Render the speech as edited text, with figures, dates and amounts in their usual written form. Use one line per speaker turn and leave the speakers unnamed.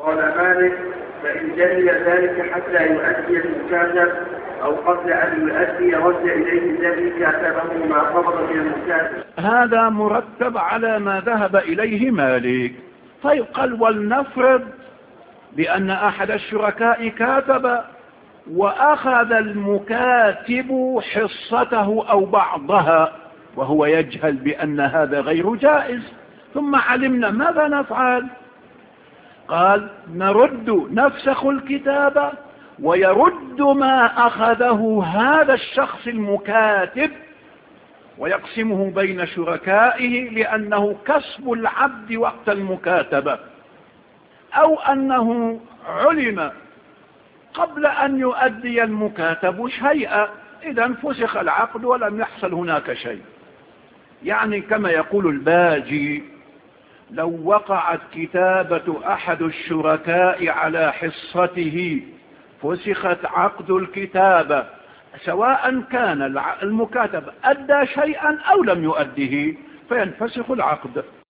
قال مالك: فإن جري ذلك حتى يؤدي المكاتب أو قبل أن يؤدي رد إليه الذي كاتبه ما قبض من المكاتب.
هذا مرتب على ما ذهب إليه مالك. طيب قال: ولنفرض بأن أحد الشركاء كاتب وأخذ المكاتب حصته أو بعضها وهو يجهل بأن هذا غير جائز، ثم علمنا، ماذا نفعل؟ قال: نفسخ الكتاب ويرد ما أخذه هذا الشخص المكاتب ويقسمه بين شركائه، لأنه كسب العبد وقت المكاتبة، أو أنه علم قبل أن يؤدي المكاتب شيئا، إذن فسخ العقد ولم يحصل هناك شيء. يعني كما يقول الباجي: لو وقعت كتابة أحد الشركاء على حصته فسخت عقد الكتابة، سواء كان المكاتب أدى شيئا أو لم يؤده، فينفسخ العقد.